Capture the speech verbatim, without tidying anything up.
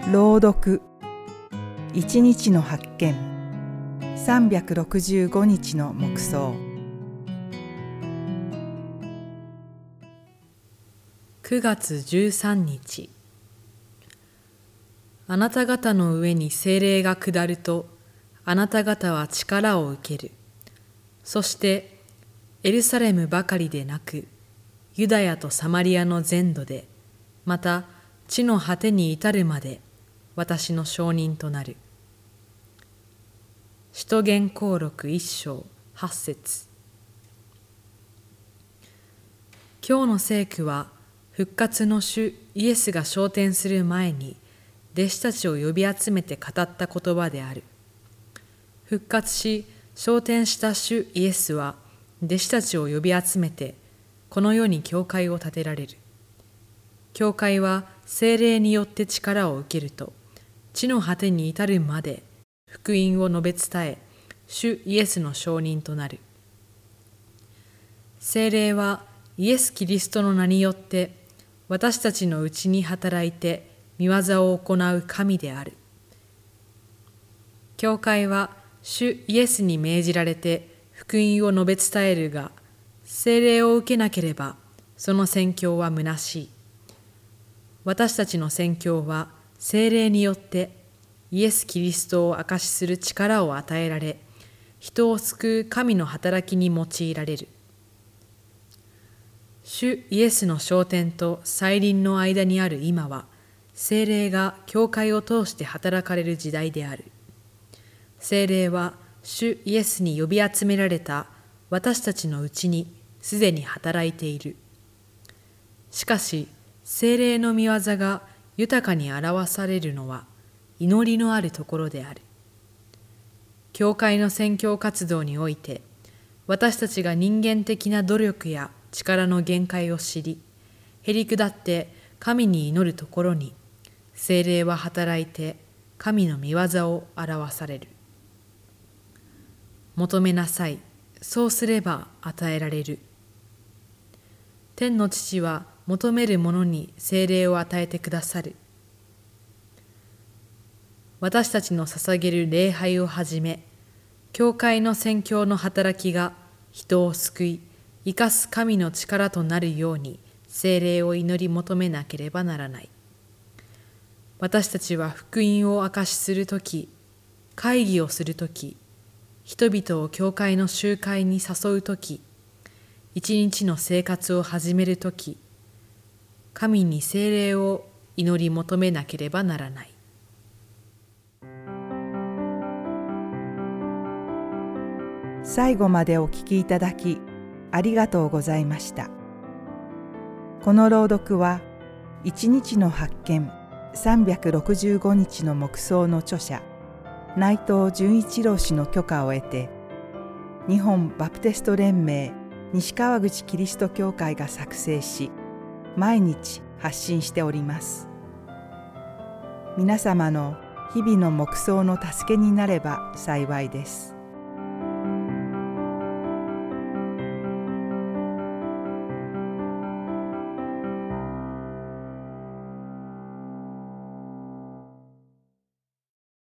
朗読一日の発見さんびゃくろくじゅうごにちの黙想。 くがつじゅうさんにち。あなた方の上に聖霊が下ると、あなた方は力を受ける。そしてエルサレムばかりでなく、ユダヤとサマリアの全土で、また地の果てに至るまで私の証人となる。使徒言行録一章八節。今日の聖句は、復活の主イエスが昇天する前に弟子たちを呼び集めて語った言葉である。復活し昇天した主イエスは弟子たちを呼び集めてこの世に教会を建てられる。教会は聖霊によって力を受けると、地の果てに至るまで福音を述べ伝え、主イエスの証人となる。聖霊はイエス・キリストの名によって私たちのうちに働いて御業を行う神である。教会は主イエスに命じられて福音を述べ伝えるが、聖霊を受けなければその宣教は虚しい。私たちの宣教は聖霊によってイエス・キリストを証しする力を与えられ、人を救う神の働きに用いられる。主イエスの昇天と再臨の間にある今は、聖霊が教会を通して働かれる時代である。聖霊は主イエスに呼び集められた私たちのうちにすでに働いている。しかし、聖霊の御業が豊かに表されるのは祈りのあるところである。教会の宣教活動において、私たちが人間的な努力や力の限界を知り、へり下って神に祈るところに、聖霊は働いて神の御業を表される。求めなさい、そうすれば与えられる。天の父は求める者に聖霊を与えてくださる。私たちの捧げる礼拝をはじめ、教会の宣教の働きが人を救い、生かす神の力となるように聖霊を祈り求めなければならない。私たちは福音を証しするとき、会議をするとき、人々を教会の集会に誘うとき、一日の生活を始めるとき、神に聖霊を祈り求めなければならない。 最後までお聞きいただきありがとうございました。この朗読は一日の発見さんびゃくろくじゅうごにちの黙想の著者内藤純一郎氏の許可を得て、日本バプテスト連盟西川口キリスト教会が作成し、毎日発信しております。皆様の日々の黙想の助けになれば幸いです。